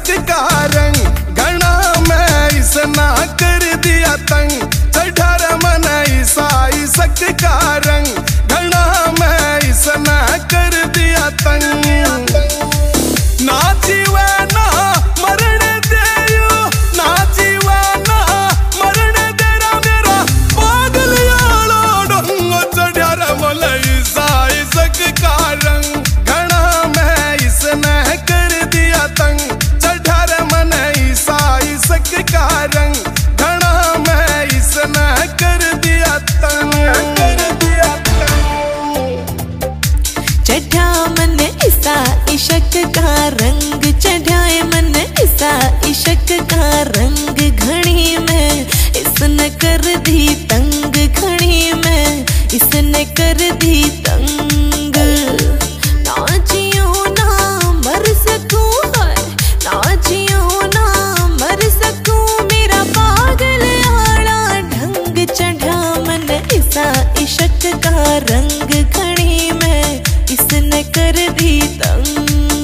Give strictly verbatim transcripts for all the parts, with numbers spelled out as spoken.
इशक का रंग घना में इसना कर दिया तंग। चढ़ा रे मन ईसा इशक का रंग घना में इसना कर दिया तंग। ना जीवे ना मरण देयो, ना जीवे ना मरण देरा मेरा पागल यालो डंगो। चढ़ा रे मन ईसा इशक का रंग घना में इसने कर दिया तंग। चढ़ा रे मन ईसा इशक का रंग घना में इसने कर दिया तंग, कर दिया तंग। चढ़ा मन ईसा इशक का रंग, चढ़ाए मन ईसा इशक का रंग। घड़ी में इसने कर दी तंग, घड़ी में इसने कर दी तंग। ना जियो ना मर सकूं है, ना जियो ना मर सकूं मेरा पागल आड़ा ढंग। चढ़ा मन ईसा इशक का रंग, घड़ी में इसने कर दी तंग।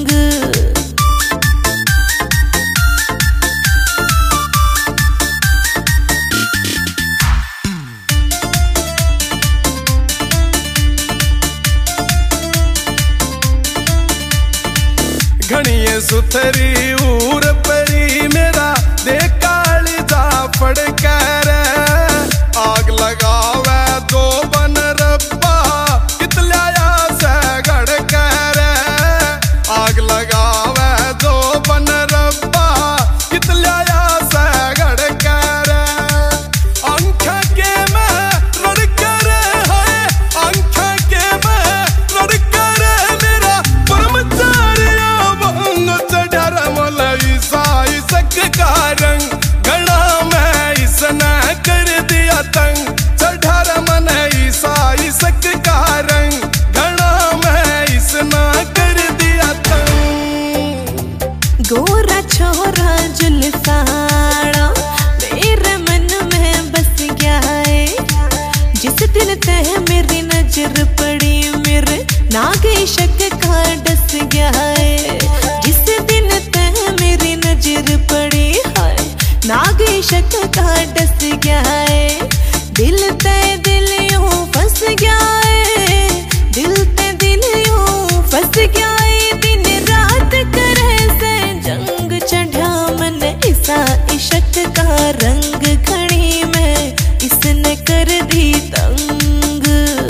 घणिये सुथरी ऊर परी मेरा दे काली जा फड़ कर। आग लगावे दो बन रब्बा कितलाया से गड़ कर। आग लगावे दो बन रब्बा कितलाया से गड़ कर। अंख के में रड़ कर है, अंख के में रड़ कर मेरा ब्रह्मचार्य भंग। चढ़ा रे मन ईसा इशक का रंग घना में इसने कर दिया तंग। चढ़ा रे मन ईसा इशक का रंग घना में इसने कर दिया तंग। गोरा छोरा जुल्फाड़ा मेरे मन में बस गया है। जिस दिन तह मेरी नजर पड़ी मेरे नाग इशक का डस गया है। जिस दिन तह मेरी नजर पड़ी है नाग इशक का डस गया है। दिल ते दिल यूं फंस गया है, दिल ते दिल यूं फंस गया है। दिन रात करे से जंग। चढ़ा मन ईसा इशक का रंग, घड़ी में इसने कर दी तंग।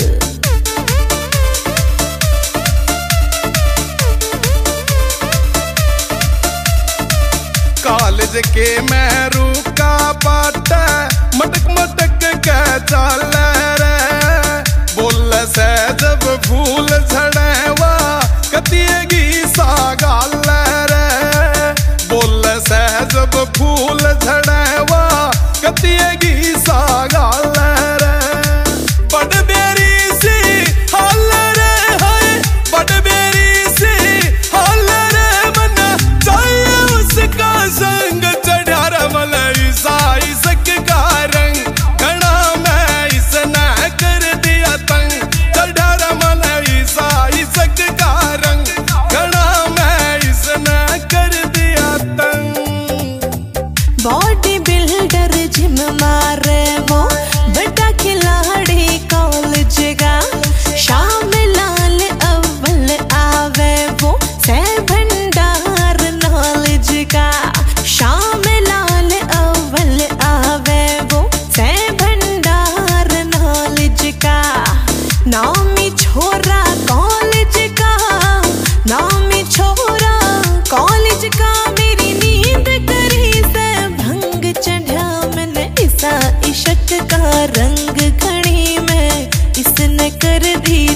कॉलेज के मैरू का पाटा मटक मटक के चल रे। बोल से जब फूल झड़ेवा कतिएगी सा गाल रे। बोल से जब फूल झड़ेवा कतिएगी सा गाल रे। बड़ बेरी सी हाल रे है, बड़ बेरी सी हाल रे मन चाहिए उसका संग। चढ़ा रे मन ईसा इशक का रंग घना में इसने कर दिया तंग। चढ़ा रे मन ईसा इशक का रंग घना में इसने कर दिया तंग। बॉडी बिल्डर जिम मारे वो बड़ा खिलाड़ी कॉलेज का। शाम लाल अव्वल आवे वो से भंडार नॉलेज का। शाम लाल अव्वल आवे वो से भंडार नॉलेज का। नामी छोरा कॉलेज का, नामी छोरा कॉलेज का। मेरी नींद करी से भंग। चढ़ा मन ईसा इशक का रंग, घड़ी में इसने कर दी